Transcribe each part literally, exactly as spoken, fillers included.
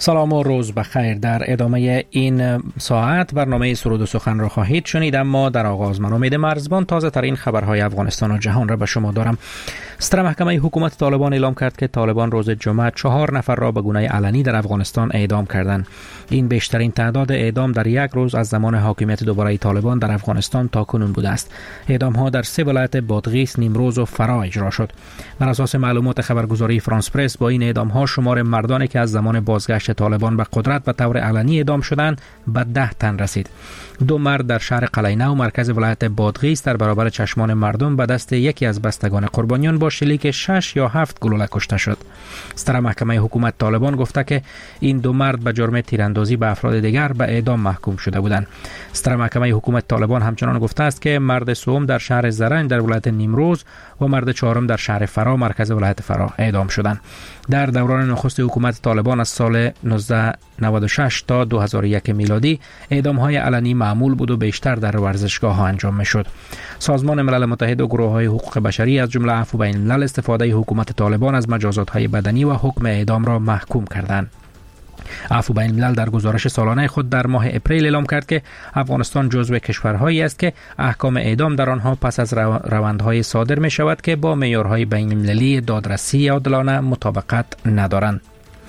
سلام و روز بخیر. در ادامه این ساعت برنامه سرود و سخن را خواهید شنید، اما در آغاز من امید مرزبان تازه ترین خبرهای افغانستان و جهان را به شما دارم. ستر محکمه حکومت طالبان اعلام کرد که طالبان روز جمعه چهار نفر را به گونه علنی در افغانستان اعدام کردند. این بیشترین تعداد اعدام در یک روز از زمان حاکمیت دوباره طالبان در افغانستان تا کنون بوده است. اعدام ها در سه ولایت بادغیس، نیمروز و فرا اجرا شد. بر اساس معلومات خبرگزاری فرانس پرس، با این اعدام ها شمار مردانی که از زمان بازگشت طالبان به قدرت به طور علنی اعدام شدند به ده تن رسید. دو مرد در شهر قلعه نو مرکز ولایت بادغیس در برابر چشمان مردم به دست یکی از بستگان قربانیان با شلیک شش یا هفت گلوله کشته شد. ستر محکمه حکومت طالبان گفته که این دو مرد به جرم تیراندازی به افراد دیگر به اعدام محکوم شده بودند. ستر محکمه حکومت طالبان همچنان گفته است که مرد سوم در شهر زرنج در ولایت نیمروز و مرد چهارم در شهر فرا مرکز ولایت فرا اعدام شدند. در دوران نخست حکومت طالبان از سال نوزده نود و شش تا دو هزار و یک میلادی اعدام های علنی معمول بود و بیشتر در ورزشگاه ها انجام میشد. سازمان ملل متحد و گروه های حقوق بشری از جمله عفو بین الملل استفاده حکومت طالبان از مجازات های بدنی و حکم اعدام را محکوم کردند. عفو بین الملل در گزارش سالانه خود در ماه اپریل اعلام کرد که افغانستان جزو کشورهایی است که احکام اعدام در آنها پس از روندهای صادر می شود که با معیارهای بین المللی دادرسی عادلانه مطابقت ندارند.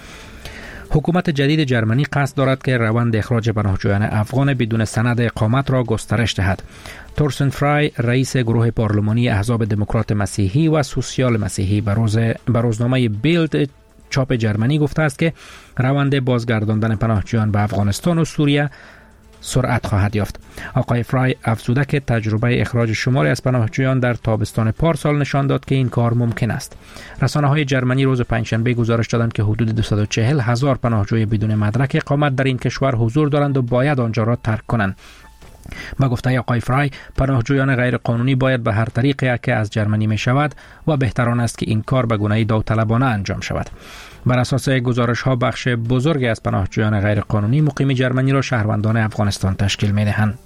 حکومت جدید جرمنی قصد دارد که روند اخراج پناهجویان افغان بدون سند اقامت را گسترش دهد. تورسن فرای، رئیس گروه پارلمانی احزاب دموکرات مسیحی و سوسیال مسیحی، به روز به روزنامه بیلد چاپ جرمنی گفته است که روند بازگرداندن پناهجویان به افغانستان و سوریه سرعت خواهد یافت. آقای فرای افزوده که تجربه اخراج شماری از پناهجویان در تابستان پارسال نشان داد که این کار ممکن است. رسانه‌های جرمنی روز پنجشنبه گزارش دادند که حدود دویست و چهل هزار پناهجوی بدون مدرک اقامت در این کشور حضور دارند و باید آنجا را ترک کنند. با گفته آقای فرای، پناهجویان غیر قانونی باید به هر طریقی که از جرمنی می شود و بهتران است که این کار به گونه داوطلبانه انجام شود. بر اساس گزارش ها بخش بزرگی از پناهجویان غیر قانونی مقیم جرمنی را شهروندان افغانستان تشکیل می دهند.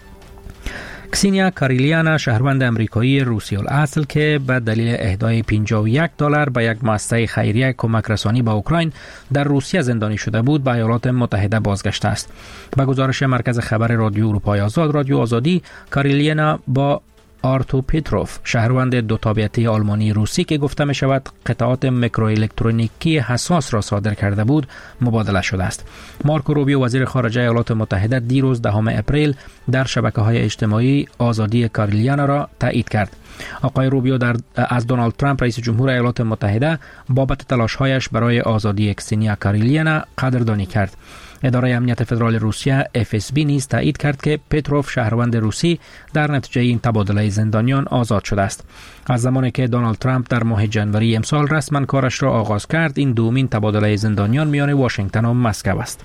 کسینیا کاریلیانا، شهروند امریکایی روسی الاصل که به دلیل اهدای پنجاه و یک دلار به یک مؤسسه خیریه کمک رسانی به اوکراین در روسیه زندانی شده بود، به ایالات متحده بازگشته است. به گزارش مرکز خبر رادیو اروپای آزاد، رادیو آزادی، کاریلیانا با آرتو پیتروف، شهروند دو تابعیتی آلمانی روسی که گفته می شود قطعات میکروالکترونیکی حساس را صادر کرده بود، مبادله شده است. مارکو روبیو، وزیر خارجه ایالات متحده، دیروز دهم اپریل در شبکه‌های اجتماعی آزادی کاریلیانا را تایید کرد. آقای روبیو در از دونالد ترامپ رئیس جمهور ایالات متحده بابت تلاش‌هایش برای آزادی کسینیا کاریلیانا قدردانی کرد. اداره امنیت فدرال روسیه اف اس بی نیز تایید کرد که پیتروف، شهروند روسی، در نتیجه این تبادله زندانیان آزاد شده است. از زمانی که دونالد ترامپ در ماه جنوری امسال رسما کارش را آغاز کرد، این دومین تبادله زندانیان میان واشنگتن و مسکو است.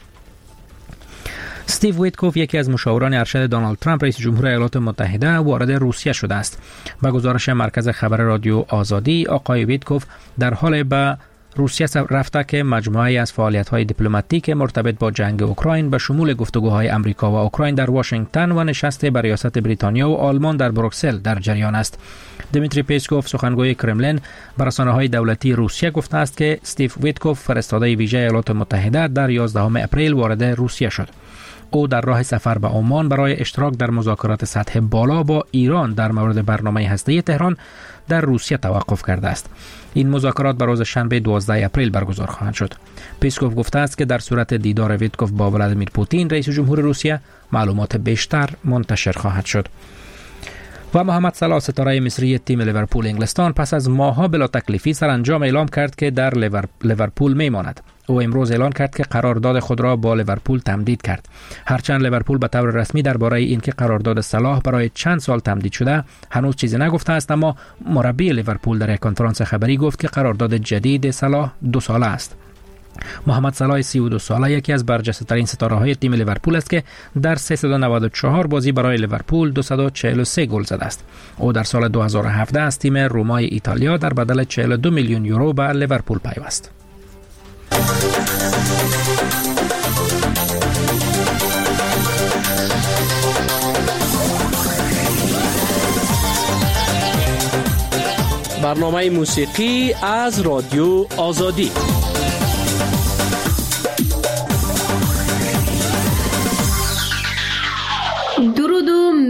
استیو ویتکوف، یکی از مشاوران ارشد دونالد ترامپ رئیس جمهور ایالات متحده، وارد روسیه شده است. با گزارش مرکز خبر رادیو آزادی، آقای ویتکوف در حال به روسیه رفته که مجموعه از فعالیت‌های دیپلماتیک مرتبط با جنگ اوکراین به شمول گفتگوهای آمریکا و اوکراین در واشنگتن و نشست بر ریاست بریتانیا و آلمان در بروکسل در جریان است. دیمیتری پیسکوف، سخنگوی کرملین، به رسانه‌های دولتی روسیه گفته است که استیو ویتکوف، فرستاده ویژه ایالات متحده، در یازدهم اپریل وارد روسیه شد. او در راه سفر به عمان برای اشتراک در مذاکرات سطح بالا با ایران در مورد برنامه هسته‌ای تهران در روسیه توقف کرده است. این مذاکرات بر روز شنبه دوازدهم اپریل برگزار خواهند شد. پیسکوف گفته است که در صورت دیدار ویتکوف با ولادیمیر پوتین، رئیس جمهور روسیه، معلومات بیشتر منتشر خواهد شد. و محمد صلاح، ستاره مصری تیم لیورپول انگلستان، پس از ماه‌ها بلا تکلیفی سرانجام اعلام کرد که در لیورپول میماند. او امروز اعلان کرد که قرارداد خود را با لیورپول تمدید کرد. هرچند لیورپول به طور رسمی درباره اینکه قرارداد صلاح برای چند سال تمدید شده هنوز چیزی نگفته است، اما مربی لیورپول در یک کنفرانس خبری گفت که قرارداد جدید صلاح دو ساله است. محمد صلاح سی و دو ساله یکی از برجسته‌ترین ستاره‌های تیم لیورپول است که در سیصد و نود و چهار بازی برای لیورپول دویست و چهل و سه گل زده است. او در سال دو هزار و هفده از تیم رومای ایتالیا در بدل چهل و دو میلیون یورو به لیورپول پیوست. برنامه موسیقی از رادیو آزادی.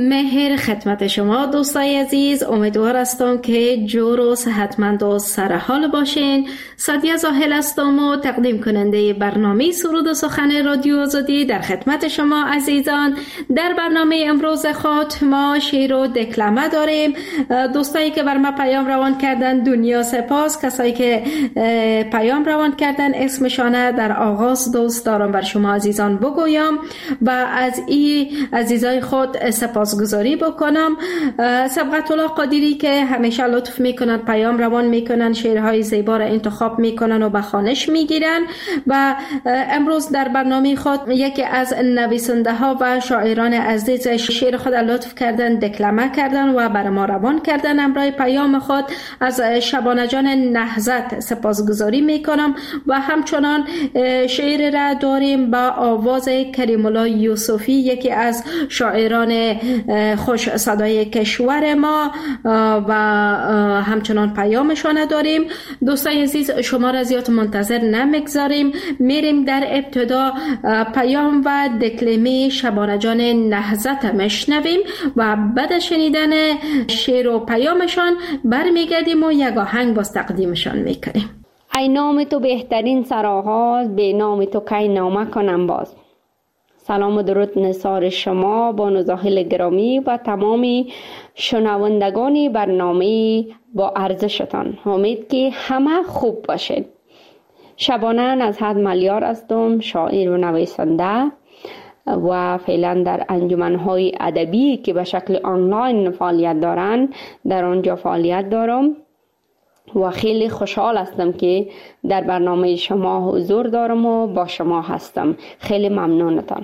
مهر خدمت شما دوستای عزیز. امیدوار هستم که جور و صحتمند و سرحال باشین. سادیه زاهل هستم و تقدیم کننده برنامه سرود و سخن رادیو آزادی در خدمت شما عزیزان. در برنامه امروز خود ما شعر و دکلمه داریم. دوستایی که بر ما پیام روان کردن دنیا سپاس. کسایی که پیام روان کردن اسمشانه در آغاز دوست دارم بر شما عزیزان بگویم و از این عزیزای خود سپاسگزاری بکنم. سبقت الله قادری که همیشه لطف میکنن، پیام روان میکنن، شعرهای زیبا را انتخاب میکنن و به خوانش میگیرن و امروز در برنامه خود یکی از نویسنده ها و شاعران عزیز شعر خود لطف کردن، دکلمه کردن و بر ما روان کردن. امرای پیام خود از شبانه جان نهضت سپاسگزاری میکنم و همچنان شعر را داریم با آواز کریم الله یوسفی، یکی از شاعران خوش صدای کشور ما و همچنان پیامشان داریم. دوستان عزیز شما را زیاد منتظر نمیگذاریم، میریم در ابتدا پیام و دکلمه شبانه جان نهضت مشنویم و بعد شنیدن شعر و پیامشان برمیگردیم و یک آهنگ باز تقدیمشان میکنیم. ای نام تو بهترین سرآغاز، به نام تو کی نامه کنم باز. سلام و درود نثار شما با زاهل گرامی و تمامی شنوندگان برنامه با ارزشتان. امید که همه خوب باشید. شبانه نزهت ملیار هستم، شاعر و نویسنده و فعلا در انجمن‌های ادبی که به شکل آنلاین فعالیت دارند در آنجا فعالیت دارم و خیلی خوشحال هستم که در برنامه شما حضور دارم و با شما هستم. خیلی ممنونتان.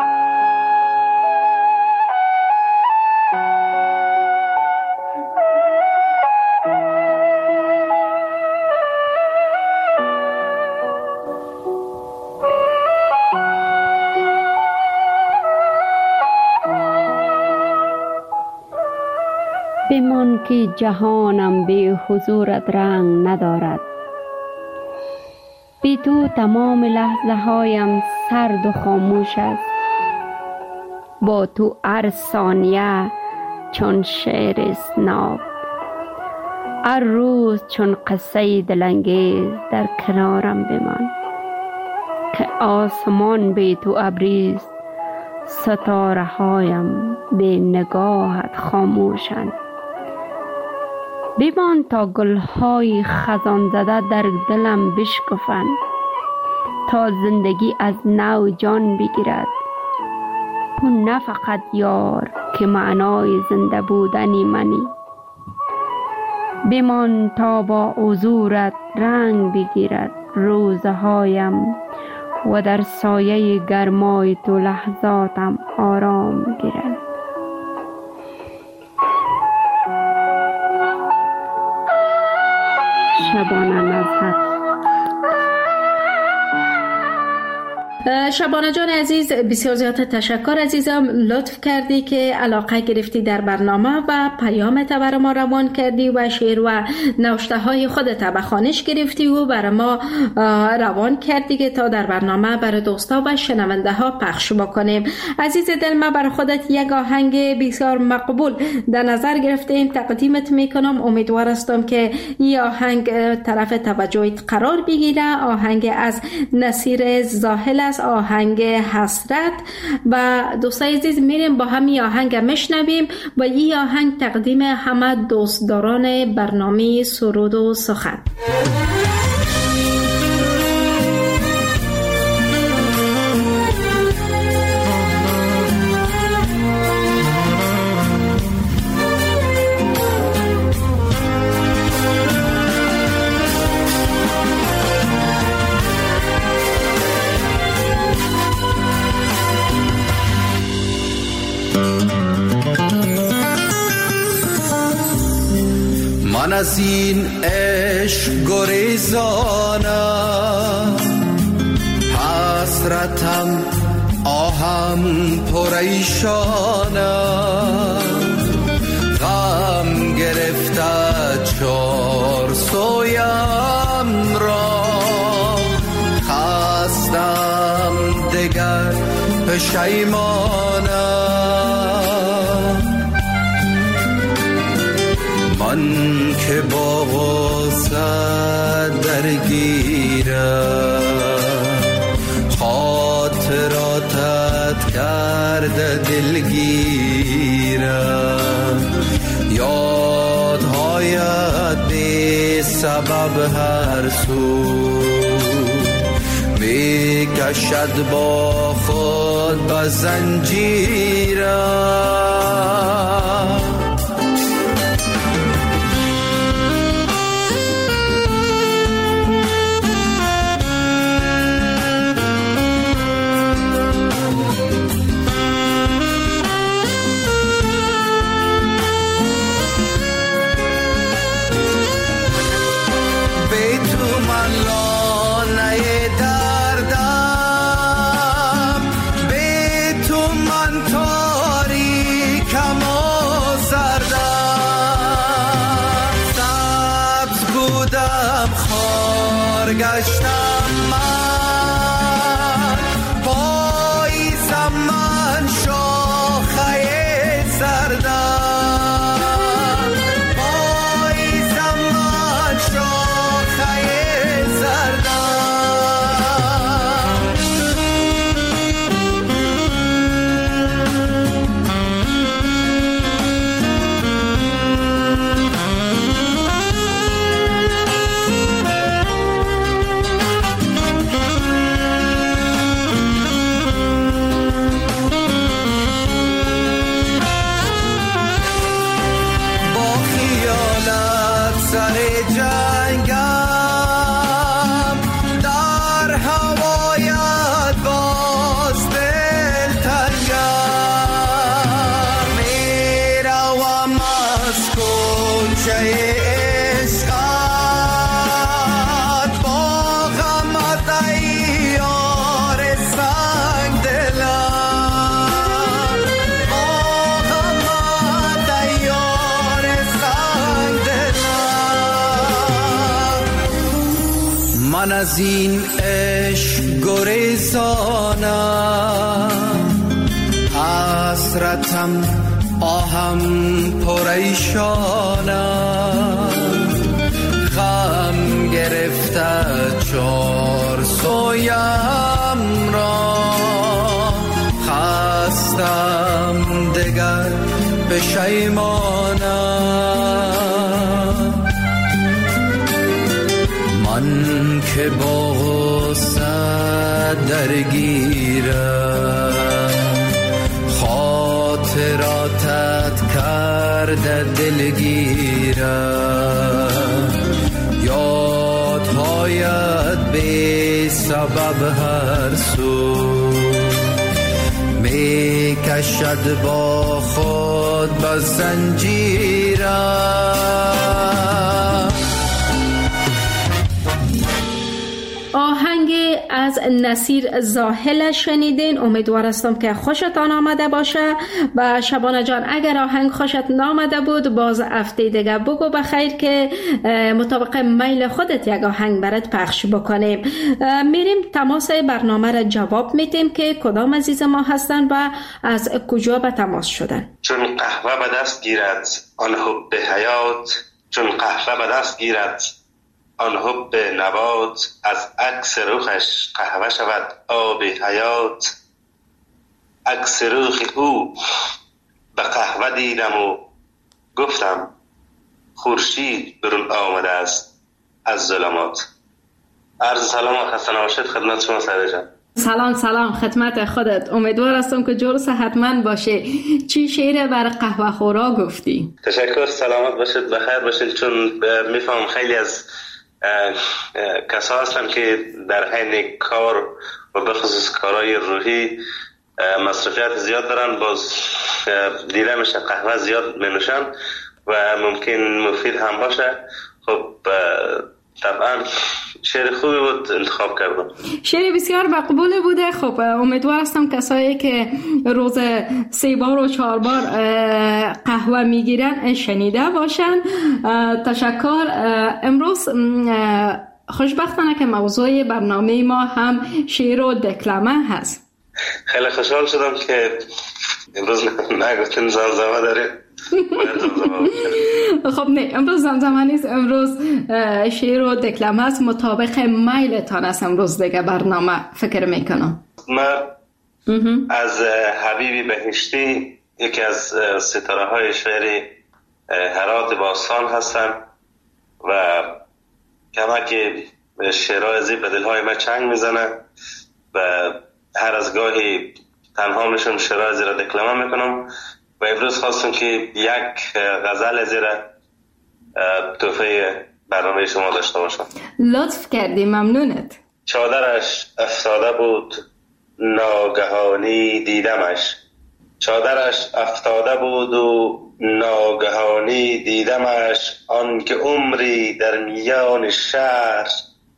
بمان که جهانم به حضورت رنگ ندارد، بی تو تمام لحظه هایم سرد و خاموش است. با تو هر ثانیه چون شعر اسناب، هر روز چون قصه دلانگیز در کنارم بمان. که آسمان بی تو ابریست، ستاره هایم به نگاهت خاموشند. بمان تا گلهای خزان زده در دلم بشکفند، تا زندگی از نو جان بگیرد. تو نه فقط یار که معنای زنده بودنی منی، بمان تا با حضورت رنگ بگیرد روزهایم و در سایه گرمای تو لحظاتم آرام گیرد. شبانه نزهت. شبانه جان عزیز بسیار زیاد تشکر عزیزم، لطف کردی که علاقه گرفتی در برنامه و پیامت بر ما روان کردی و شعر و نوشته های خودت به خوانش گرفتی و بر ما روان کردی که تا در برنامه برای دوستا و شنونده ها پخش بکنیم. عزیز دل، ما بر خودت یک آهنگ بسیار مقبول در نظر گرفتیم، تقدیمت میکنم. امیدوار هستم که این آهنگ طرف توجهت قرار بگیره. آهنگ از نصیر زاهل است، آهنگ حسرت. و دوستای عزیز میریم با همین آهنگ مشنویم و این آهنگ تقدیم همه دوستداران برنامه سرود و سخن. من از این عشق گریزانم، حسرتم آهم پریشانم. غم گرفته چار سویم را، خستم دگر پشیمانم. من که با غصت درگیرم، خاطراتت کرده دلگیرم، یادهایت بی سبب هر سو می کشد با خود به زنجیرم. گشتم من پاییزم، من شاخه زردم، پاییزم من شاخه من از این عشق گریزانم، حسرتم آهم پریشانم، غم گرفته چار سویم را، خستم دگر پشیمانم. من که با غصت درگیرم، خاطراتت کرده دلگیرم، یادهایت بی سبب هر سو می کشد با خود به زنجیرم. آهنگ از نصیر زاهل شنیدین. امیدوار هستم که خوشتان آمده باشه. و شبانه جان اگر آهنگ خوشت نامده بود باز هفته دیگه بگو بخیر که مطابق میل خودت یک آهنگ برات پخش بکنیم. میریم تماس برنامه را جواب میدیم که کدام عزیز ما هستن و از کجا به تماس شدن. چون قهوه به دست گیرد آن حب حیات، چون قهوه به دست گیرد آن حب نبات، از عکس رخش قهوه شود آب حیات. عکس رخ او به قهوه دیدم و گفتم خورشید برون آمده است از ظلمات. عرض سلام و خسته نباشید خدمت شما سعید جان. سلام سلام خدمت خودت. امیدوار هستم که جور صحتمند باشه. چی شعر بر قهوه خورا گفتی؟ تشکر، سلامت باشید، بخیر باشید. چون میفهم خیلی از کسا هستن که در حین کار و بخصوص کارهای روحی مصرفیت زیاد دارن، باز دیده میشه قهوه زیاد می و ممکن مفید هم باشه. خب طبعا شعر خوبی بود انتخاب کردم. شعر بسیار مقبول بوده. خب امیدوار هستم کسایی که روز سه بار و چهار بار قهوه میگیرن شنیده باشن. تشکر. امروز خوشبختانه که موضوع برنامه ما هم شعر و دکلمه هست. خیلی خوشحال شدم که امروز نگفتیم زمزمه داریم. خب نه، امروز زمزمه نیست، امروز شعر و دکلمه است، مطابق میلتان است. امروز دیگه برنامه فکر میکنم من از حبیبی بهشتی، یکی از ستاره های شعر هرات باستان هستم و کما که شعرهای ازی به دلهای من چنگ میزنه و هر از گاهی تنها میشم شعرهای ازی را دکلمه میکنم و امروز خواستم که یک غزل ازی را تحفه برنامه شما داشته باشم. لطف کردی، ممنونت. چادرش افتاده بود ناگهانی دیدمش، چادرش افتاده بود و ناگهانی دیدمش، آن که عمری در میان شهر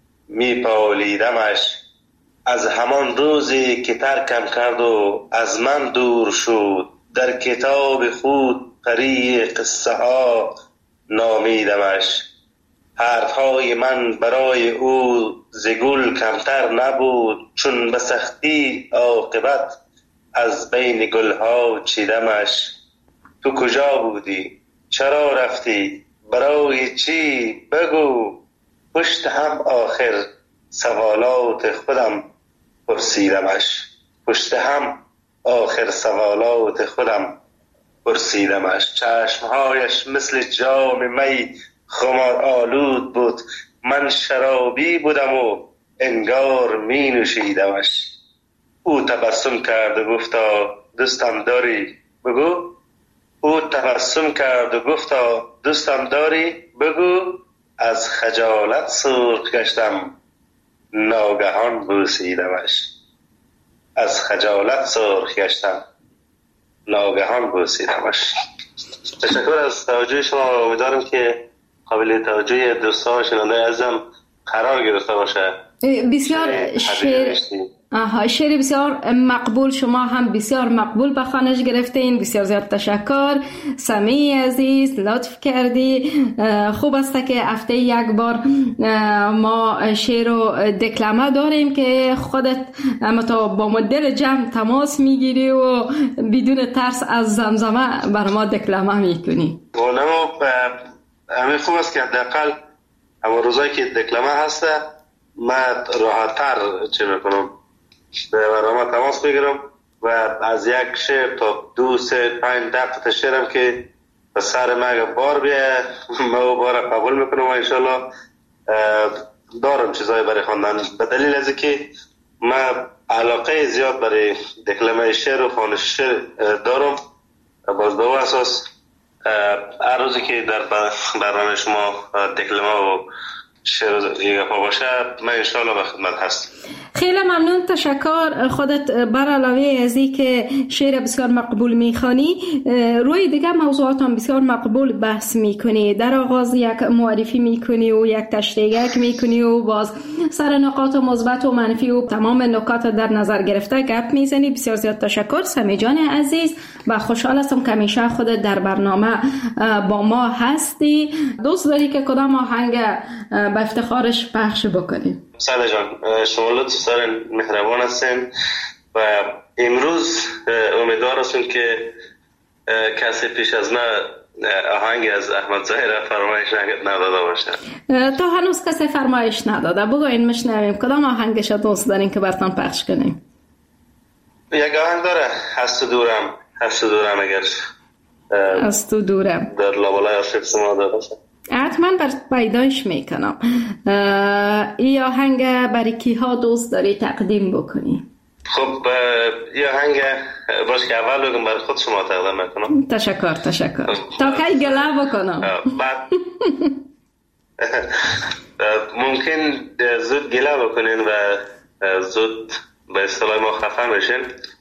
میپالیدمش. از همان روزی که ترکم کرد و از من دور شد، در کتاب خود پری قصه ها نامیدمش. حرفهای من برای او ز گل کمتر نبود، چون به سختی عاقبت از بین گلها چیدمش. تو کجا بودی؟ چرا رفتی؟ برای چی؟ بگو. پشت هم آخر سوالات خودم پرسیدمش، پشت هم آخر سوالات خودم پرسیدمش. چشمهایش مثل جام می خمار آلود بود، من شرابی بودم و انگار می نوشیدمش. او تبسم کرد و گفتا دوستم داری؟ بگو. او تبسم کرد و گفتا دوستم داری؟ بگو. از خجالت سرخ گشتم ناگهان بوسیدمش، از خجالت سرخ گشتم ناگهان بوسیدمش. تشکر از توجه شما و امیدوارم که قابل توجه دوستان و شنونده عزیزم قرار گرفته باشه. بسیار شعر آها شعر بسیار مقبول، شما هم بسیار مقبول به خوانش گرفتین. بسیار زیاد تشکر سمی عزیز، لطف کردی. خوب است که هفته یک بار ما شعر و دکلمه داریم که خودت متا با مدل جمع تماس میگیری و بدون ترس از زمزمه بر ما دکلمه میکنی. ولو همین خوب است که حداقل اما روزایی که دکلمه هسته من راحت‌تر چه میکنم به برنامه تماس میگیرم و از یک شعر تا دو سه پنج دقیقه شعرم که به سر من بار بیه ما بار قبول میکنم و انشالله دارم چیزای برای خواندن، به دلیل از که من علاقه زیاد برای دکلمه شعر و خوانش شعر دارم. باز به اون اساس هر روزی که در برنامه شما دکلمه و شعر یه گپا باشه من انشالله به خدمت هستم. خیلی ممنون، تشکر. خودت بر علاوه از این که شعر بسیار مقبول میخوانی روی دیگه موضوعات هم بسیار مقبول بحث میکنی. در آغاز یک معرفی میکنی و یک تشریح میکنی و باز سر نکات مثبت و منفی و تمام نکات در نظر گرفته گپ میزنی. بسیار زیاد تشکر سمی جان عزیز و خوشحال هستم که همیشه خودت در برنامه با ما هستی. دوست داری که کدام آهنگ به افتخارش پخش بکنیم؟ ساده جان شما لطف دارین، مهربان هستین و امروز امیدوار هستم که کسی پیش از من آهنگ از احمد ظاهر فرمایش نداده باشه. تا هنوز کسی فرمایش نداده، بگوین مشنویم کدام آهنگش دوست دارین که براتون پخش کنیم؟ یک آهنگ داره، هست تو دورم، هست تو دورم، اگر هست تو دورم در لابلای عاشق ما داده باشه حتما بر پیدایش میکنم. این آهنگ برای کی ها دوست داری تقدیم بکنی؟ خب این آهنگ باش که اول بگم برای خود شما تقدیم میکنم. تشکر تشکر تا کی گله بکنم؟ بعد ممکن زود گله بکنین و زود به اصطلاح ما خفه میشین.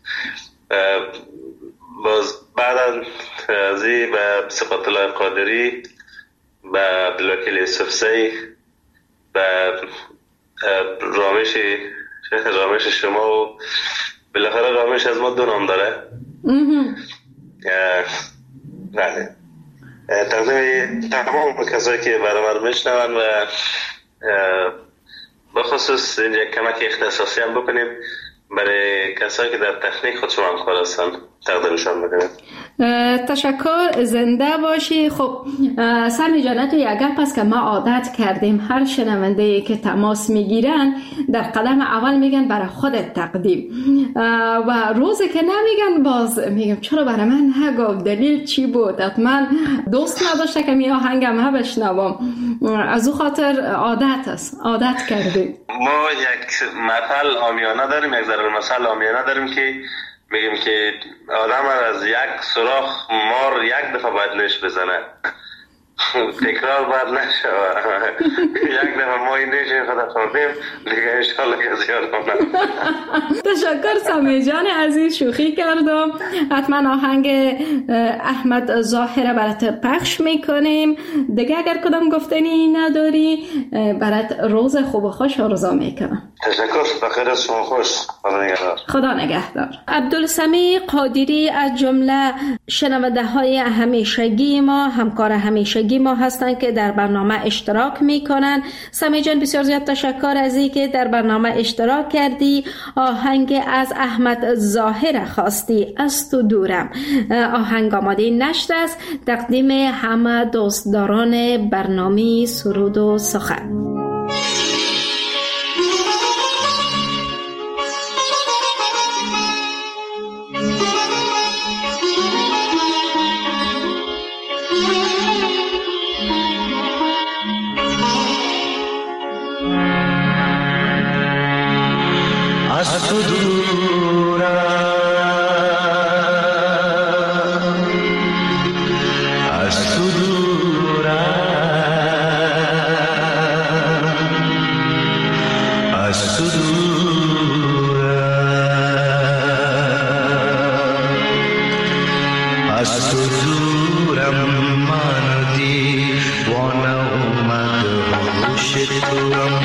باز بعد از این به صفت الله قادری و عبدالوکیل یوسفزی و رامش رامش شما و بالاخره رامش از ما دو نام داره. بله تقدیم تمام کسایی که برامر میشنون و بخصوص اینجا کمک اختصاصی هم بکنیم برای کسایی که در تکنیک خود شما همکار هستن. تقدیمشان بکنید. تشکر، زنده باشی. خب سمی جان، تو یک گپ است که ما عادت کردیم هر شنونده که تماس میگیرن در قدم اول میگن برای خودت تقدیم و روزی که نمیگن باز میگم چرا برای من نگفت، دلیل چی بود؟ حتما دوست نداشته که می آهنگم ها بشنوم. از او خاطر عادت است، عادت کردیم. ما یک مثل عامیانه داریم، یک ضرب المثل عامیانه داریم که میگیم که آدم از یک سوراخ مار یک دفعه باید نش بزنه، تکرار باید نشوه. یک دفعه ما این نش خدا خوردیم دیگه انشالله که زیاد کنم. تشکر سمی جان عزیز، شوخی کردم. حتما آهنگ احمد ظاهره برات پخش میکنیم. دیگه اگر کدام گفتنی نداری برات روز خوب و خوش آرزو میکنم. تشکر، بخیر از شما، خوش. خدا نگهدار. خدا نگهدار. عبدالسمیع قادری از جمله شنونده های همیشگی ما، همکار همیشگی ما هستند که در برنامه اشتراک میکنن. سمی جان بسیار زیاد تشکر از این که در برنامه اشتراک کردی. آهنگ از احمد ظاهر خواستی، از تو دورم. آهنگ آماده نشده است، تقدیم همه دوستداران برنامه سرود و سخن. از تو دورم، از تو دورم، از تو دورم، از تو دورم. من دیوانه اومد هوش توام،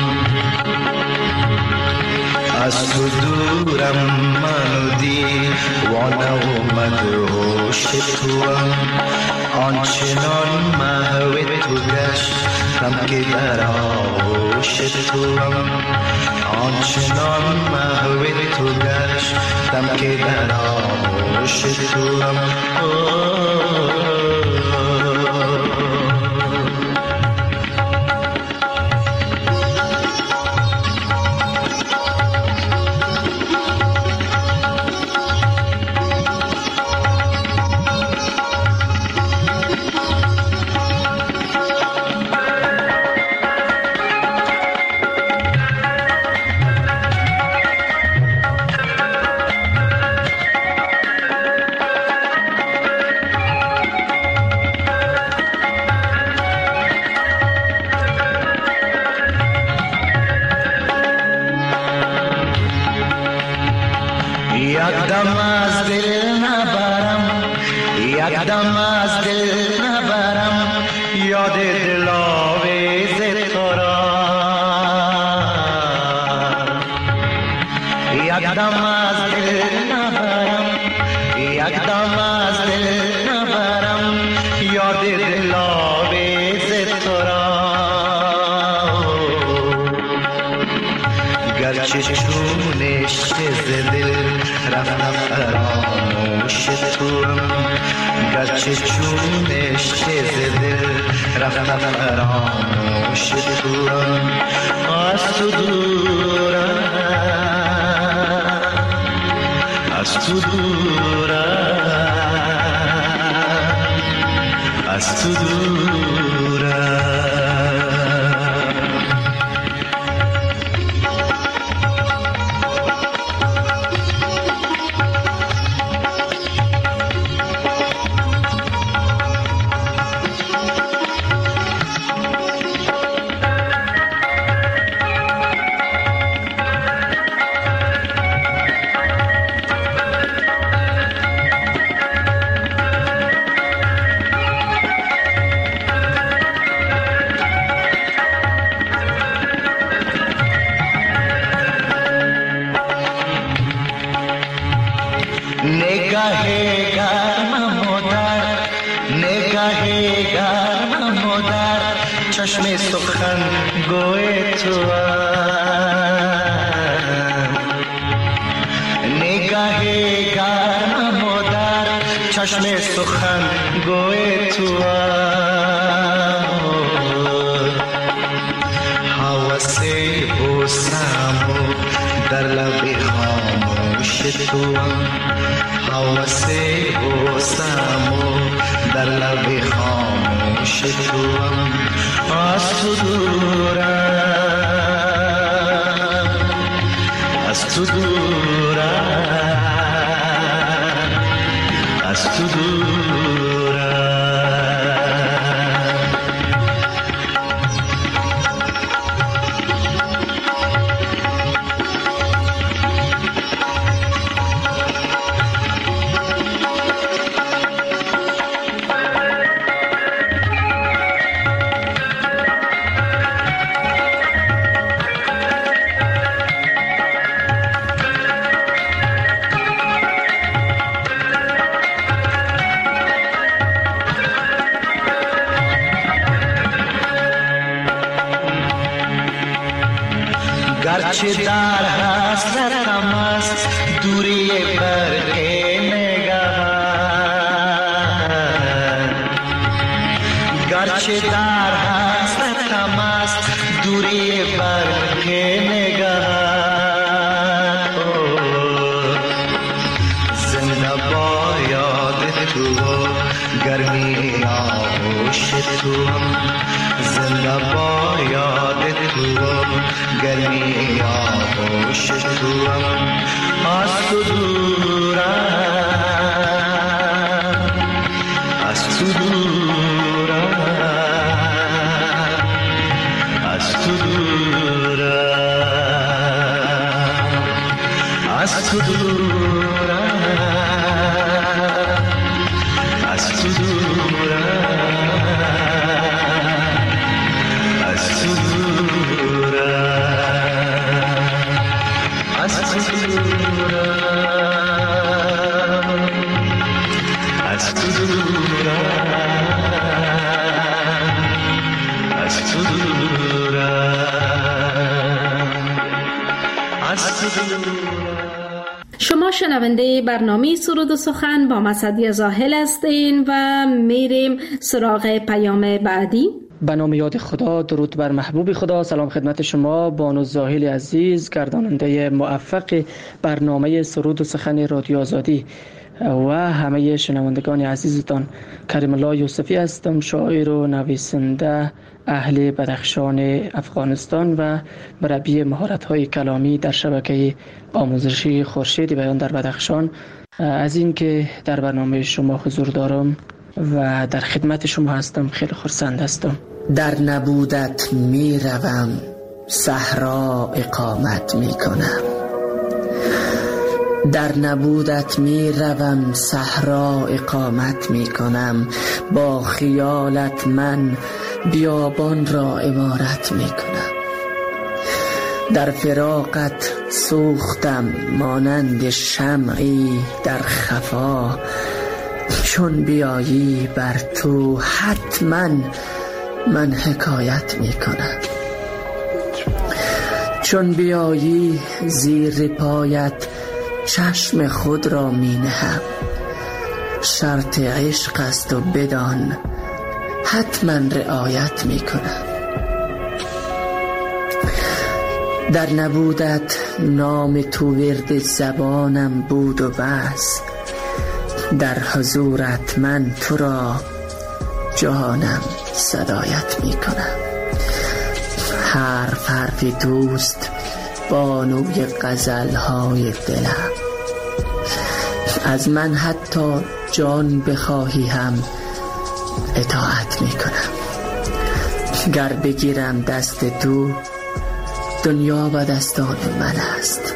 از تو دورم. من دیوانه اومد هوش توام. آنچنان محو تو گشتم که در آغوش توام. آنچنان محو تو گشتم که در آغوش توام. یکدم از دل نبرم، یکدم از دل نبرم یاد دلاویز تو را. یکدم از دل نبرم، یکدم از دل نبرم یاد دلاویز تو را. گرچه چونش ز دل رفتم فراموش توام، گرچه چونش ز دل رفتم فراموش توام. از تو دورم، از تو دورم، از تو دورم. نگاه گرم مادر، نگاه گرم مادر چشم سخن گوی تو. نگاه گرم مادر چشم سخن گوی تو حوث بوسم در لب خاموش تو حوث بوسم در لب خاموش تو از تو دورم از تو دورم از تو دورم گرچه در حسرتم است دوری برگ نگهت گرچه در حسرتم است دوری برگ نگهت زنده با یاد تو گرمی آغوش تو زنده با یاد تو گرمی آغوش تو از تو دورم از تو دورم از تو دورم از تو دورم از تو دورم از تو دورم از تو دورم از تو دورم از تو دورم از تو دورم. شما شنونده برنامه سرود و سخن با مسعدی زاهل هستین و میریم سراغ پیام بعدی. به نام یاد خدا، درود بر محبوب خدا. سلام خدمت شما بانو زاهل عزیز، گرداننده موفق برنامه سرود و سخن رادیو آزادی و همه شنوندگان عزیزتان. کریم الله یوسفی هستم، شاعر و نویسنده اهل بدخشان افغانستان و مربی مهارت‌های کلامی در شبکه آموزشی خورشید بیان در بدخشان. از این که در برنامه شما حضور دارم و در خدمت شما هستم خیلی خرسند هستم. در نبودت می روم صحرا اقامت می کنم، در نبودت می روم صحرا اقامت می کنم، با خیالت من بیابان را عمارت می کنم. در فراقت سوختم مانند شمعی در خفا، چون بیایی بر تو حتما من حکایت می کنم. چون بیایی زیر پایت چشم خود را می نهم، شرط عشق است و بدان حتما رعایت می کنم. در نبودت نام تو ورد زبانم بود و بس، در حضورت من تو را جهانم صدایت می کنم. حرف حرف دوست بانوی غزلهای دلم، از من حتی جان بخواهی هم اطاعت می کنم. گر بگیرم دست تو دنیا و دستان من است،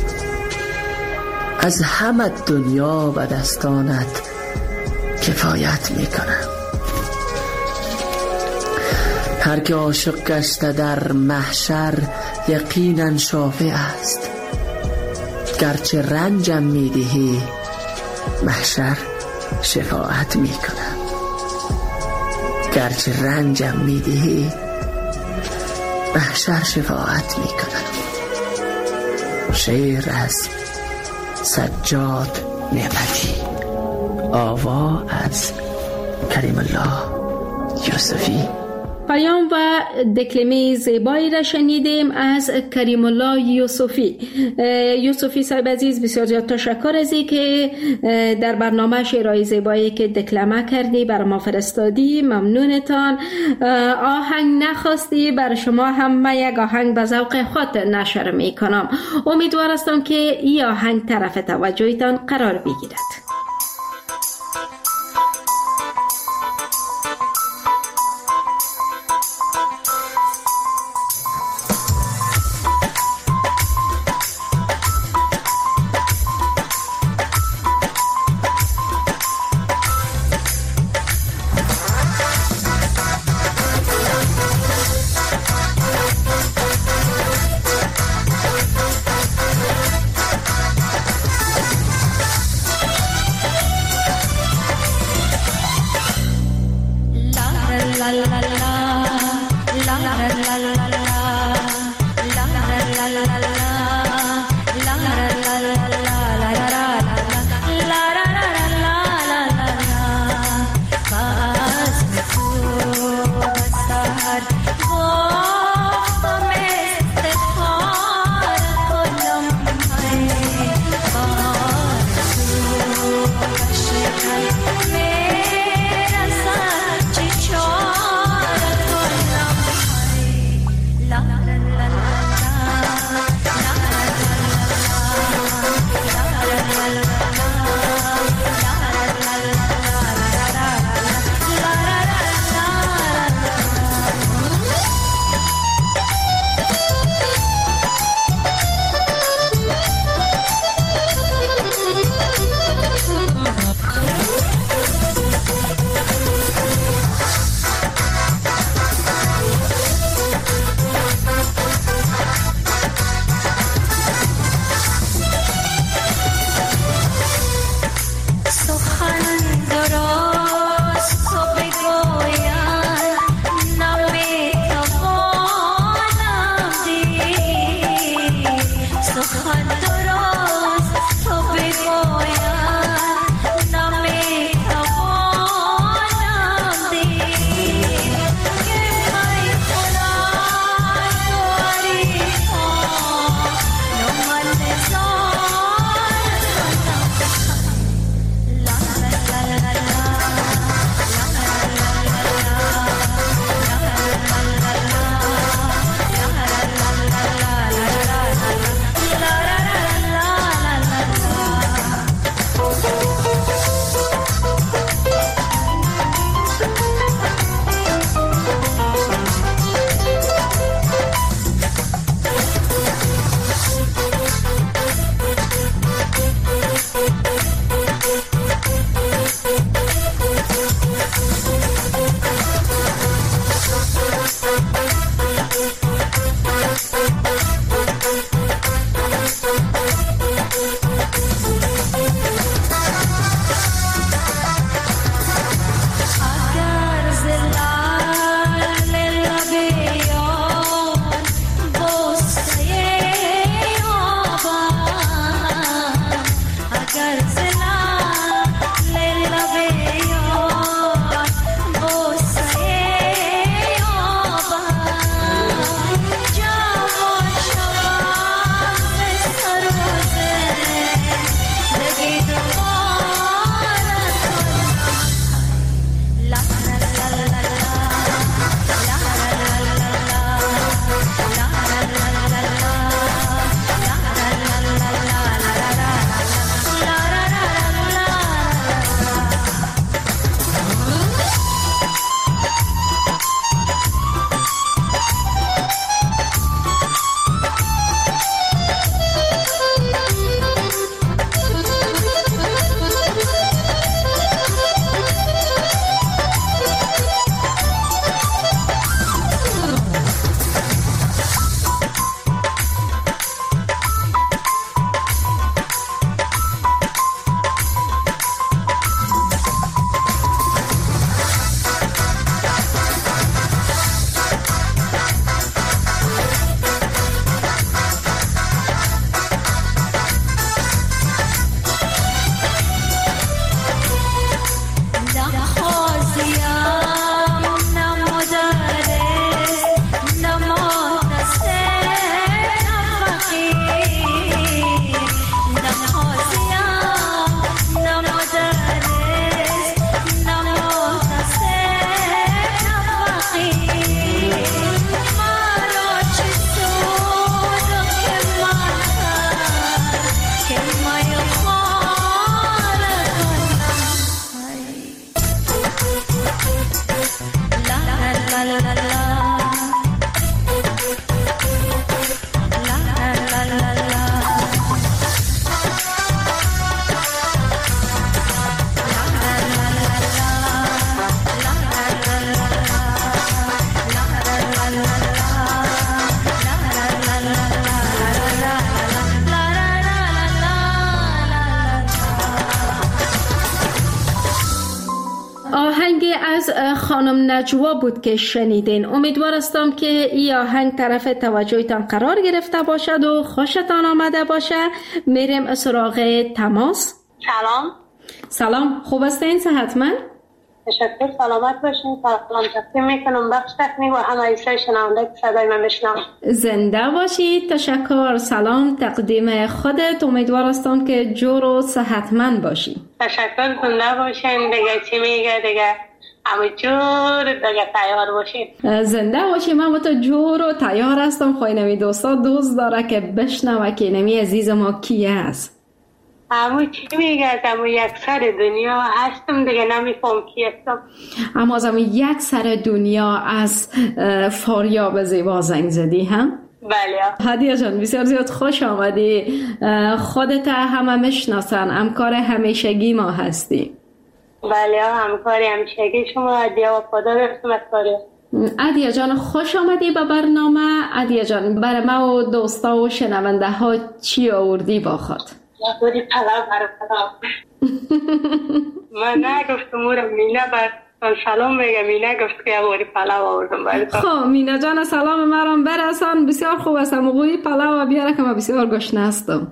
از همه دنیا و دستانت کفایت می کنم. هر که عاشق گشته در محشر یقینا شافع است، گرچه رنجم می دهی محشر شفاعت می کنم. گرچه رنجم می دهی محشر شفاعت می کنم. شعر از سجاد نعمتی. آوا از کریم الله یوسفی. پیام و دکلمه زیبایی را شنیدیم از کریم الله یوسفی. یوسفی صاحب عزیز، بسیار زیاد تشکر از این که در برنامه شعرهای زیبایی که دکلمه کردی بر ما فرستادی. ممنونتان. آهنگ نخواستی، بر شما هم من یک آهنگ به ذوق خود نشر می کنم. امیدوار هستم که این آهنگ طرف توجهتان قرار بگیرد. از خانم نجوا بود که شنیدین. امیدوار هستم که این آهنگ طرف توجهتان قرار گرفته باشد و خوشتان آمده باشه. میریم سراغ تماس. سلام. سلام، خوب هستین؟ صحتمند؟ تشکر، سلامت باشین. سلام تقدیم میکنم بخش تکنیک و همه ایسای شنونده که صدای من بشنم. زنده باشید. تشکر. سلام تقدیم خودت. امیدوار هستم که جور و صحتمند باشی. تشکر. زنده باشین. دیگه چی میگه دیگه همه جور دیگه تیار باشین. زنده باشی. من با تو جور و تیار هستم. خواهی نمی دوستا دوست داره که بشنوه که نمی عزیز ما کیه است. همون چی میگه از همون یک سر دنیا هستم دیگه نمیفهم کی هستم. اما از همون یک سر دنیا از فاریاب زیبا زنگ زدی هم؟ بله. هدیه جان بسیار زیاد خوش آمدی. خودت همه میشناسن، همکار همیشگی ما هستی. بله همکار همیشگی شما. هدیه وفادار خدمتکاری. هدیه جان خوش آمدی به برنامه. هدیه جان برای ما و دوستا و شنونده ها چی آوردی با خود؟ یه پلاو برای پلاو. من نگفتم اون مینه بر سلام میگم. مینه گفت که یه پلاو آوردم برای تو. خب مینه جان سلام مرام برسان. بسیار خوب است. مگوی پلاو بیاره که من بسیار گشنه هستم.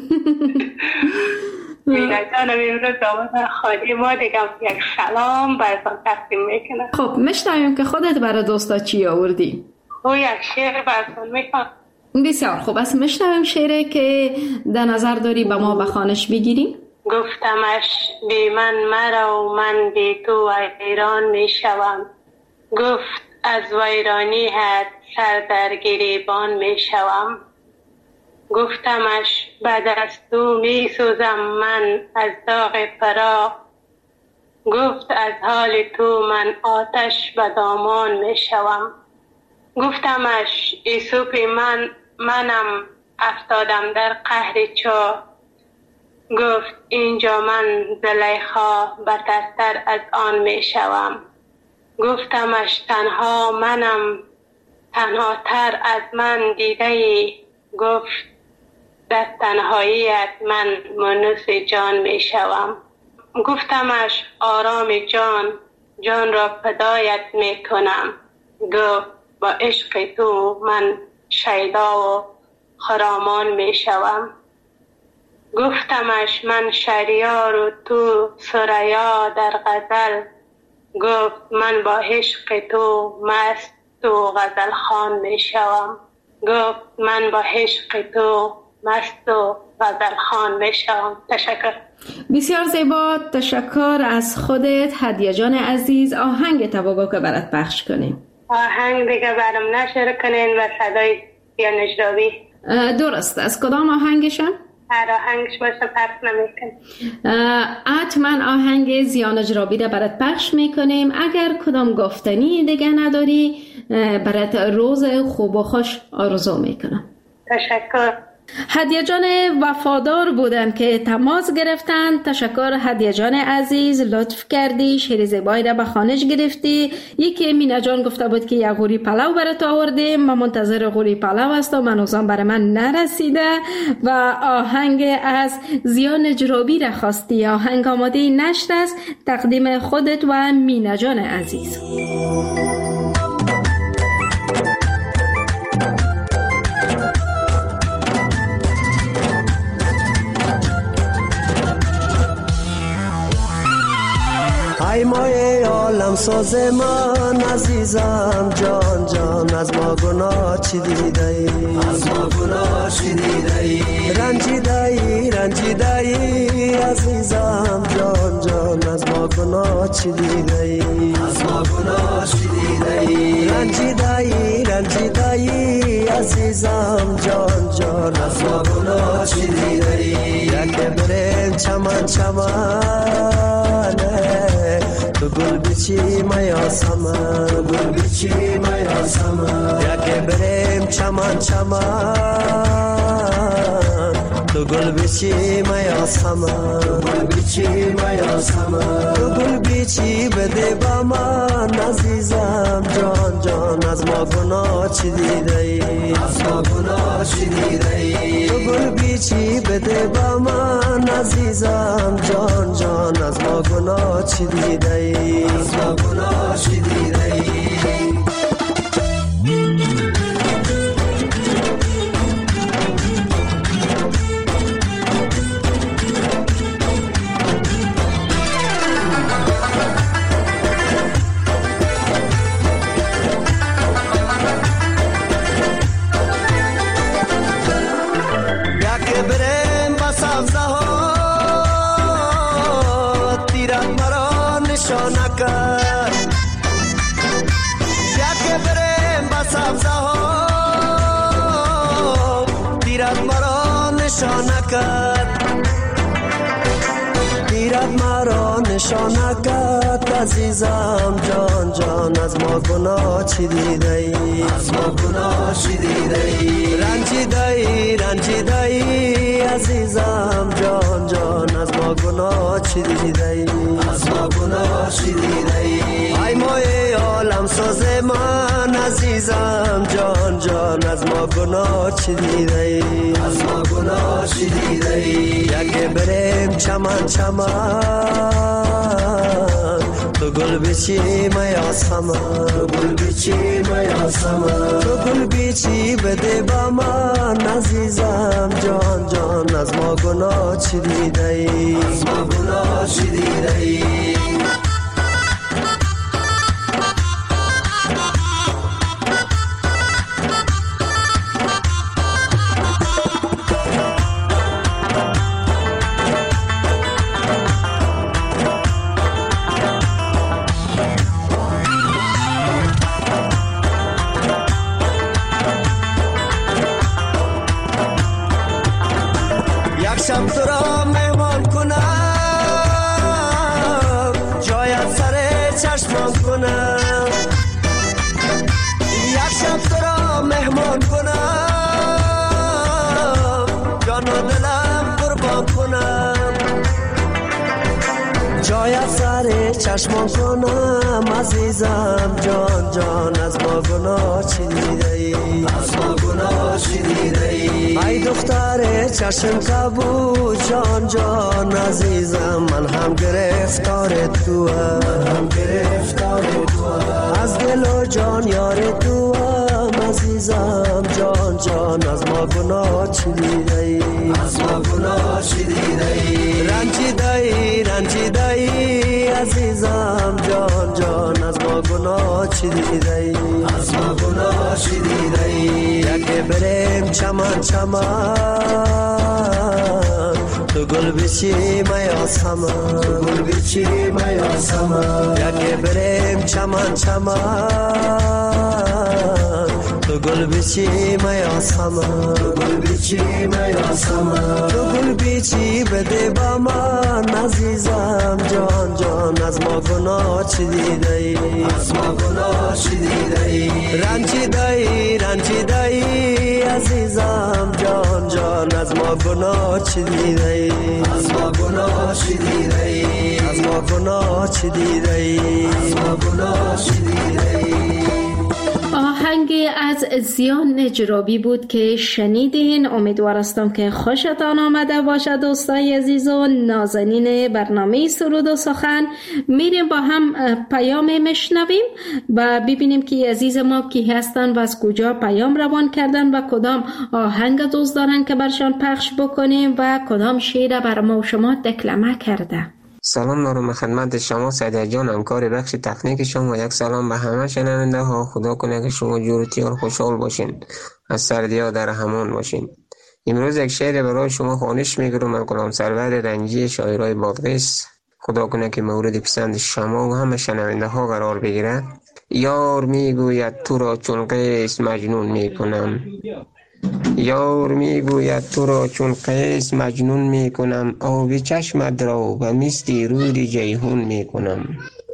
مینه جان امروز داماد خالی ما دیگه یک سلام براتون تقدیم میکنم. خب میشنویم که خودت برای دوستا چی آوردی؟ خب یک شعر براتون میکنم. بسیار خوب است. میشنویم شعری که در نظر داری به ما بخوانش بگیریم. گفتمش بی من مرا و من بی تو ویران میشوم. گفت از ویرانی هد سر در گریبان میشوم. گفتمش بعد از تو میسوزم من از داغ فراق. گفت از حال تو من آتش به دامان میشوم. گفتمش ایسوپ من منم افتادم در قهر چاه. گفت اینجا من زلیخا بترتر از آن می شوم. گفتمش تنها منم تنها تر از من دیده ای. گفت در تنهاییت من منوس جان می شوم. گفتمش آرام جان جان را فدایت می کنم. گفت با عشق تو من شیدا و خرامان می شوم. گفتمش من شهریار و تو سریا در غزل. گفت من با عشق تو مست و غزل خوان می شوم. گفت من با عشق تو مست و غزل خوان می شوم. تشکر. بسیار زیبا. تشکر از خودت هدیه جان عزیز. آهنگ توقع که برات پخش کنیم. آهنگ دیگه برام نشر کنین و صدای یا نجرابی. درست. از کدام آهنگشم؟ هر آهنگش باشه پخش نمیکن. حتما آهنگ زیان اجرابی را برات پخش میکنیم. اگر کدام گفتنی دیگه نداری برات روز خوب و خوش آرزو میکنم. تشکر. هدیه جان وفادار بودن که تماس گرفتن. تشکر هدیه جان عزیز. لطف کردی شعر زیبایی را به خوانش گرفتی. یکی مینه جان گفته بود که یک غوری پلاو برات آوردیم. من منتظر غوری پلاو هستم. منوزان برای من نرسیده و آهنگ از زیان اجرابی را خواستی. آهنگ آماده نشت است. تقدیم خودت و مینه جان عزیز. ای مایه عالم ساز من عزیزم جان جان از ما گناه چی دیده ای؟ از ما گناه چی دیده ای؟ رنجیده ای رنجیده ای عزیزم جان جان از ما گناه چی دیده ای؟ از ما گناه چی دیده ای؟ رنجیده ای رنجیده ای عزیزم جان جان از ما گناه چی دیده ای؟ یک بریم چمن چمنه تو گل بچی میاسم گل بچی میاسم یک بریم چمن چمن تو گل بچی میاسم گل بچی میاسم تو گل بیچی بده با من عزیزم جان جان از ما گناه چی دیده ای از ما گناه چی دیده ای تو گل بیچی بده با من عزیزم جان جان از ما گناه چی دیده ای از ما گناه چی دیده ای دیرت مرا نشانکت عزیزم جان جان از ما گناه چی دیده ای از ما گناه چی دیده ای رنجیده ای رنجیده ای عزیزم جان جان از ما گناه چی دیده ای از ما گناه چی دیده ای ای مای عالم ساز من عزیزم جان جان از ما گناه چی دیده ای از ما گناه چی دیده ای یک بریم چمن چمن تو گل بیچی میاسم تو گل بیچی میاسم تو گل بیچی بده با من عزیزم جان جان از ما گناه چی دیده ای از ما گناه چی دیده ای شب تو را مهمان کنم جایت سر چشمان کنم یک شب تو را مهمان کنم جان و دلم قربان کنم جایت سر چشمان کنم عزیزم جان جان از ما گناه چی دیده ای از ما گناه چی دیده ای ای دختر چشم کبود جان جان عزیزم من هم گرفتار تو من هم گرفتار تو از دل و جان یار تو عزیزم جان جان از ما گناه چی دیده ای از ما گناه چی دیده ای رنجیده ای رنجیده ای عزیزم جان جان از ما گناه چی دیده ای از ما گناه چی دیده ای یک بریم چمن چمن تو گل بیچی میاسم تو گل بیچی میاسم یک بریم چمن چمن تو گل بیچی میاسم تو گل بیچی میاسم تو گل بیچی بده با من عزیزم جان جان از ما گناه چی دیده ای از ما گناه چی دیده ای رنجیده ای رنجیده ای عزیزم جان جان از ما گناه چی دیده ای از ما گناه چی دیده ای از ما گناه چی دیده ای از ما گناه چی دیده ای آهنگ از زیان نجرابی بود که شنیدین. امیدوارستم که خوشتان آمده باشه دوستای عزیز و نازنین برنامه سرود و سخن. میریم با هم پیام مشنویم و ببینیم که عزیز ما کی هستن و از کجا پیام روان کردن و کدام آهنگ دوست دارن که برشان پخش بکنیم و کدام شعر بر ما و شما دکلمه کرده. سلام دارم خدمت شما سعید جان، همکار بخش تکنیک شما. یک سلام به همه شنونده ها. خدا کنه که شما جور و تیار خوشحال باشین، از سردی ها در امان باشین. امروز یک شعر برای شما خوانش میگیرم از غلام سرور رنجی شاعرای بادغیس. خدا کنه که مورد پسند شما و همه شنونده ها قرار بگیره. یار میگوید تو را چون قیس مجنون میکنم، یار میگوید تو را چون قیس مجنون میکنم، آبی چشمت را و مثل رود جیحون میکنم.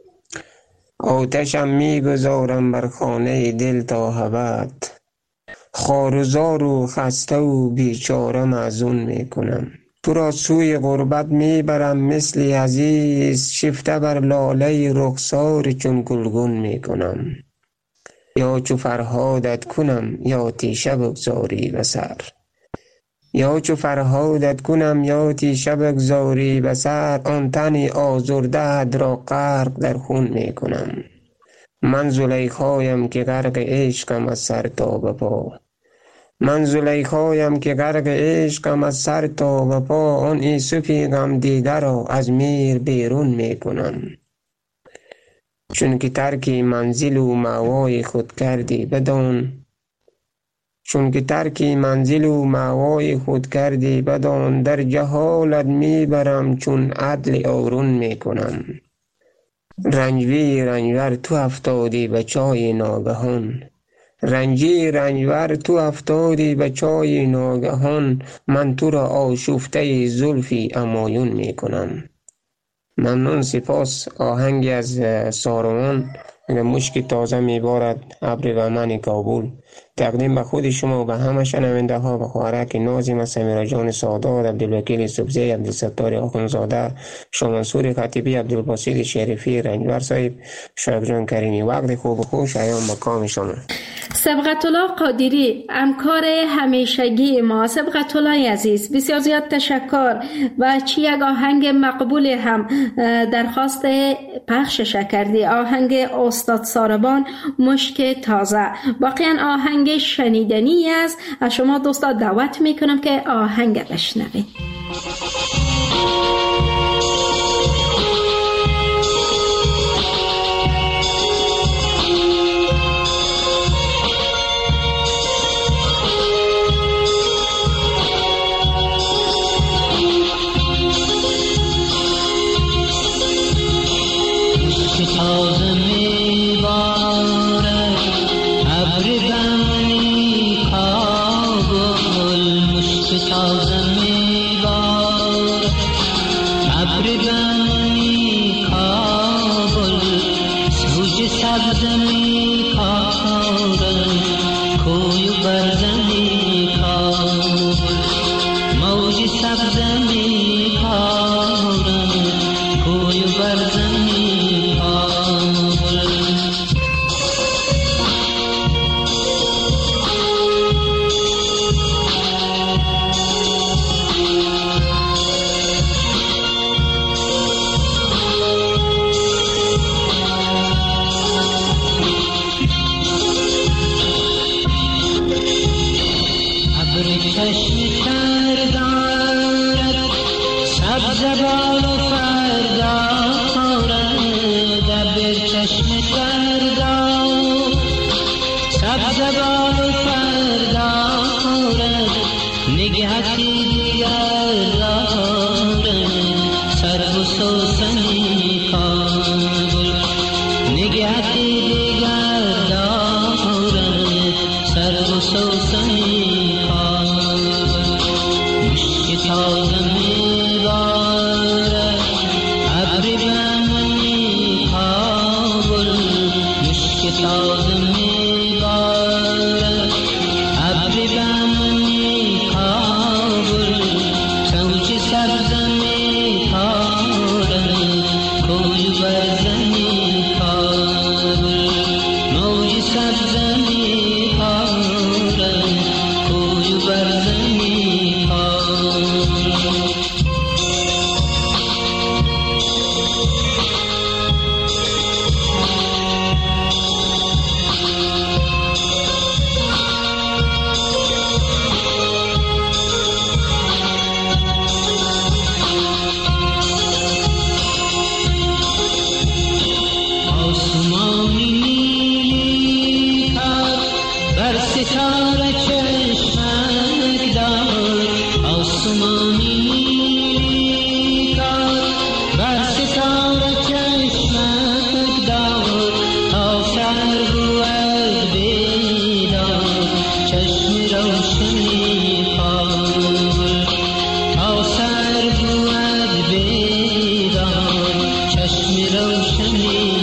آتشم میگذارم بر خانه دل تا ابد، خوار و زار و خسته و بیچاره معزون میکنم. تو را سوی غربت میبرم مثل عزیز، شفته بر لاله رخسار چون گلگون میکنم. یا چو فرهادت کنم یا تیشه بگذاری بسر، یا چو فرهادت کنم یا تیشه بگذاری بسر، آن تنی آزرده را غرق در خون میکنم. من زلیخایم که غرق عشقم از سر تا به پا، من زلیخایم که غرق عشقم از سر تا به پا، آن یوسفی غم دیده را از میر بیرون میکنم. چون که ترک منزل و مأوای خود کردی بدان، چون که ترک منزل و مأوای خود کردی بدان، در جهالت میبرم چون عدل آرون میکنم. رنجوی رنجور تو افتادی به چای ناگهان، رنجی رنجور تو افتادی به چای ناگهان، من تو را آشفته زلفی همایون میکنم. ممنون، سپاس. آهنگی از ساروان، مشک تازه میبارد ابر بهمن کابل، تقدیم به خود شما و به همه شنونده ها و خوارک نازم سمیرا جان سادات، عبدالوکیل سبزی، عبدالستار آخونزاده، شامنصور خطیبی، عبدالباسط شریفی، رنجور صاحب، شایب جان کریمی. وقت خوب و خوش ایام به کام شما. سبقت الله قادری، همکار همیشگی ما. سبقت الله عزیز، بسیار زیاد تشکر و چی یک آهنگ مقبول هم درخواست پخشش کردی، آهنگ استاد ساربان مشک تازه. واقعا آهنگ شنیدنی است. از شما دوستا دعوت میکنم که آهنگ بشنوید.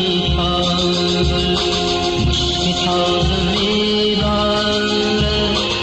تازه میبارد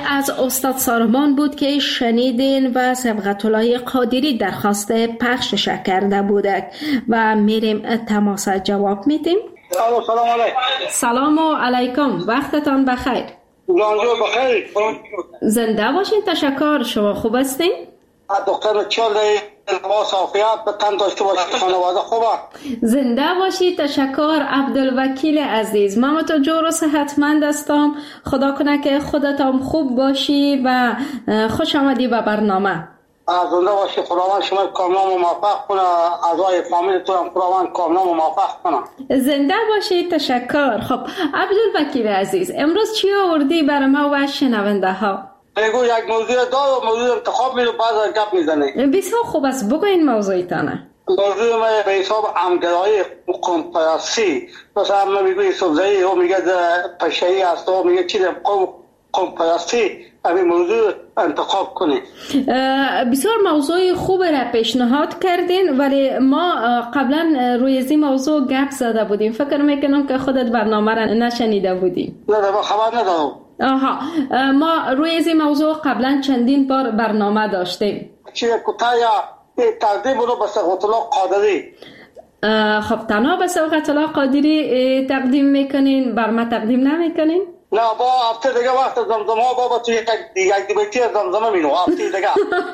از استاد سارمان بود که شنیدین و صبغت الله قادری درخواست پخشش کرده بودک و میریم تماس جواب میدیم. سلام علیکم. سلام علیکم، وقتتان بخیر. بخیر. زنده باشین. تشکر. شما خوب هستین؟ دکتر چاله لباس عافیت به تن داشته باشید. خانواده خوبه؟ زنده باشید. تشکر عبدالوکیل عزیز. من تو جور و صحتمند هستم. خدا کنه که خودتان خوب باشی و خوش آمدی به برنامه. زنده باشی. خداوند شما کاملا موفق کنه. اعضای فامیلتون هم خداوند کاملا موفق کنه. زنده باشید. تشکر. خب عبدالوکیل عزیز، امروز چی آوردی برای ما و شنونده ها؟ بگو یک موضوع دار و موضوع انتخاب میرو بعد گپ میزنی. بسیار خوب است، بگو این موضوعتانه. موضوع ما به حساب همگرایی قوم پرستی. مثلا ما میگوی یوسفزئی او میگه پشه‌ای است و میگه چی قوم قوم پرستی. همین موضوع انتخاب کنی. بسیار موضوع خوب را پیشنهاد کردین، ولی ما قبلا روی این موضوع گپ زده بودیم. فکر میکنم که خودت برنامه را نشنیده بودی. نه ما خبر ندارم. آها، ما روی این موضوع قبلا چندین بار برنامه داشتیم. چیه کوتاه یا تقدیم رو به صبغت الله قادری؟ خب تنها به صبغت الله قادری تقدیم میکنین، بر ما تقدیم نمیکنین؟ نه با هفته دیگه وقت زمزمه ها بابا توی یک دیبیتی زمزمه مینو هفته دیگه.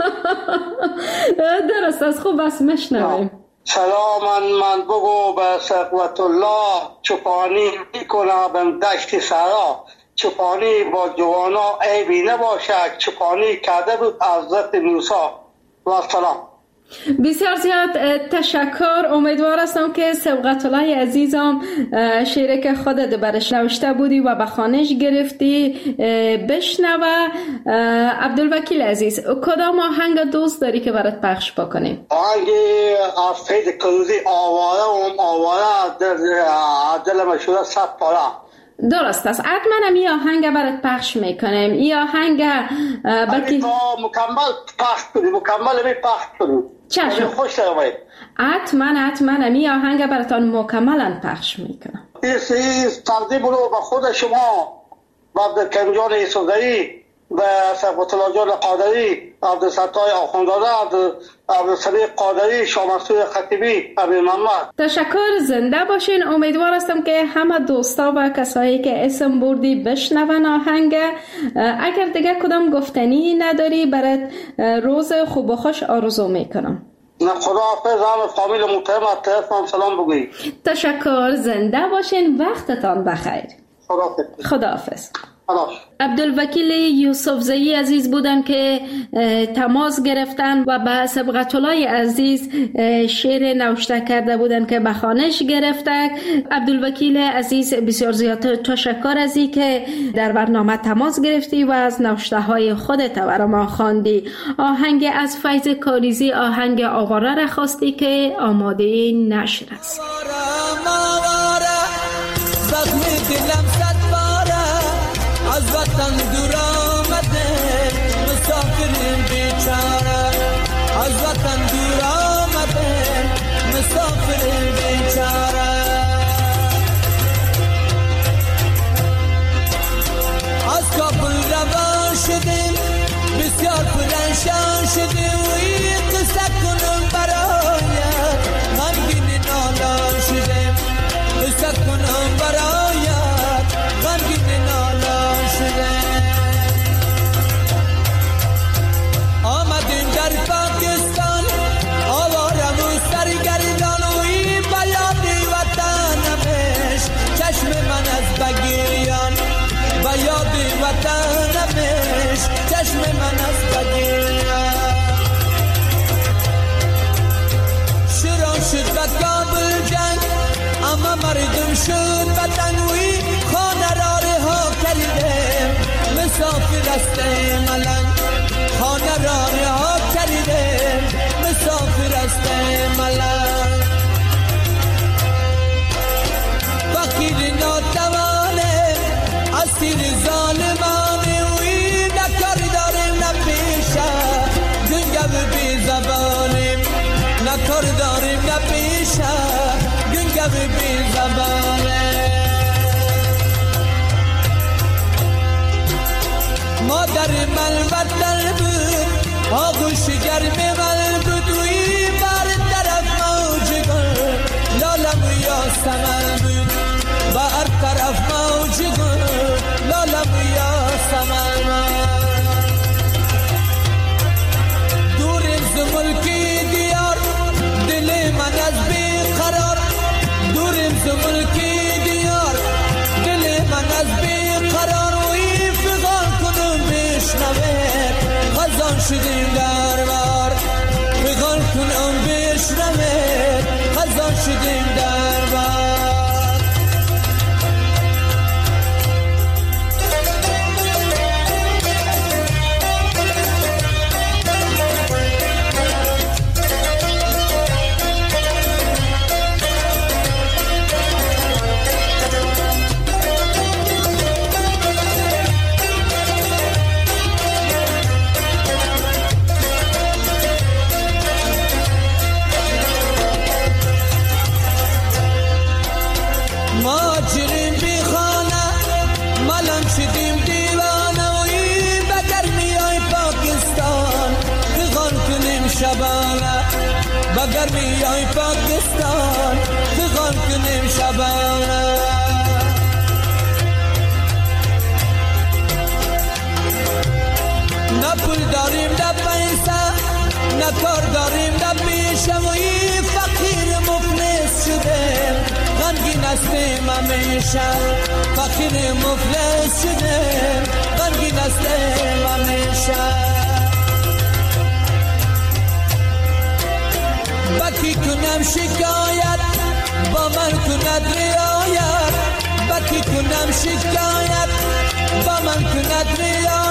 درست است. خوب است میشنویم. سلام من بگو به صبغت الله چوپانی میکنه بم دشت سرا. چوپانی با جوانا عیبی نباشد. چوپانی کرده بود حضرت موسی. و سلام. بسیار زیاد تشکر. امیدوار هستم که صبغت الله عزیزم شعری که خودت برش نوشته بودی و به خوانش گرفتی بشنوه. عبدالوکیل عزیز، کدام آهنگ دوست داری که برات پخش بکنیم؟ آهنگ از فیض کروزی آواره و آواره دل مشهور صد پاره. درست است. حتما هم این آهنگ برات پخش میکنیم. این آهنگ بلکه مکمل پخش کنیم. مکمل می پخش کنیم. چشم. خوش شوید. حتما حتما هم این آهنگ براتان مکملا پخش میکنم. این تقدیم رو به خود شما و عبدالکریم جان یوسفزئی و صبغت الله جان قادری، عبدالستار آخوندزاده، عبدالصدیق قادری، شاه منصور خطیبی، امیر محمد. تشکر. زنده باشین. امیدوار هستم که همه دوستا و کسایی که اسم بردی بشنون آهنگ. اگر دیگه کدام گفتنی نداری برات روز خوب و خوش آرزو میکنم. نه خدا حافظ. هم فامیل محترم از طرفم سلام بگوی. تشکر. زنده باشین. وقتتان بخیر. خدا حافظ. خدا حافظ. عبدالوکیل یوسفزئی عزیز بودن که تماس گرفتن و به صبغت الله عزیز شعر نوشته کرده بودن که به خوانش گرفته. عبدالوکیل عزیز بسیار زیاد تشکر از این که در برنامه تماس گرفتی و از نوشته های خودت برای ما خواندی. آهنگ از فیض کاریزی، آهنگ آواره را خواستی که آماده نشر است. از وطن دور آمده مسافرین بیچاره. از وطن دور آمده مسافرین بیچاره. از کابل روان شدیم بسیار پرنشان شدیم و این قصه کنم برایت غمگین نالان شدیم. قصه کنم برایت غمگین نالان شدیم. آمدیم در پاکستان آوارم و سرگردان و این بیادی وطنمش چشم من از بگیریان. بیادی وطنمش چشم من از بگیریان. شروع شد و کابل جنگ اما مردم شد بدنوی. خانه را رها کردیم مسافر است ملنگ. خانه را رها کردیم مسافر است ملنگ. فقیر ناتوانه اسیر ظالمانه وی نکار داریم نپیشه گنگو بی زبانیم. نکار داریم نپیشه گنگو بی زبانه. مادر من وطن بود آغوش گرم من بود وی بر طرف موج گل لالم یاسمن بود بر طرف موج گل لالم یاسمن دور از ملکی دیار دل من از بیقرار دور از ملکی دیار دل من از بیقرار وی فغان کنم بشنوه خزان شدیم در بار فغان کنم بشنوه خزان شدیم در بار بگر میای پاکستان فغان کنیم شبانه نه پول داریم نه پیسه نه کار داریم نه پیشه وی فقیر مفلس شدیم غمگین هستیم همیشه فقیر مفلس شدیم غمگین هستیم همیشه بکی کنم شکایت با من کند رعایت بکی کنم شکایت با من کند رعایت